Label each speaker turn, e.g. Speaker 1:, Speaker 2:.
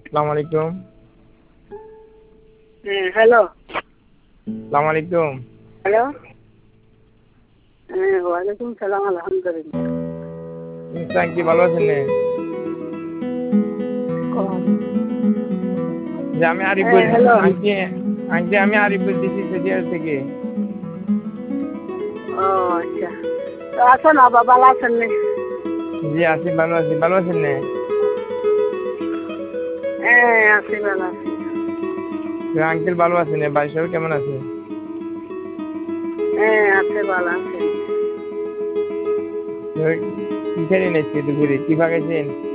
Speaker 1: আসসালামু আলাইকুম।
Speaker 2: হ্যালো।
Speaker 1: আসসালামু আলাইকুম।
Speaker 2: হ্যালো। ওয়ালাইকুম সালাম, আলহামদুলিল্লাহ।
Speaker 1: কি ভালো আছেন নে? যে আমি আরিফ
Speaker 2: হ্যালো।
Speaker 1: আন্টি আন্টি আমি আরিফ বলতেছি সেটিয়ার থেকে।
Speaker 2: ও আচ্ছা, তো আছেন আবার ভালো আছেন নি?
Speaker 1: জি আছি, ভালো আছি। ভালো আছেন নে?
Speaker 2: আছি, ভালো আছি।
Speaker 1: আঙ্কেল ভালো আছেন? বাড়ির সবাই কেমন আছে?
Speaker 2: আছে, ভালো আছে।
Speaker 1: কি খেলেন আজকে দুপুরে? কি পাকাইছেন?